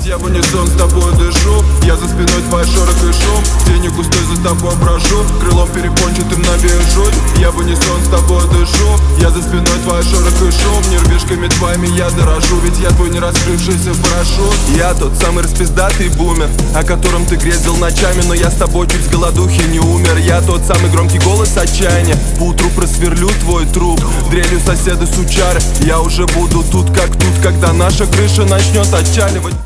я в унисон с тобой дышу. Я за спиной твой шорох и шум. Тени густой за тобой брожу. Крылом перепончатым набежу. Я в унисон с тобой дышу. Я за спиной твой шорох и шум. Нервишками твоими я дорожу. Ведь я твой не раскрывшийся парашют. Я тот самый распиздатый бумер, о котором ты грезил ночами. Но я с тобой чуть с голодухи не умер. Я тот самый громкий голос отчаяния. Поутру просверлю твой труп дрелью соседа сучары. Я уже буду тут как тут, когда наша крыша начнет отчаливать.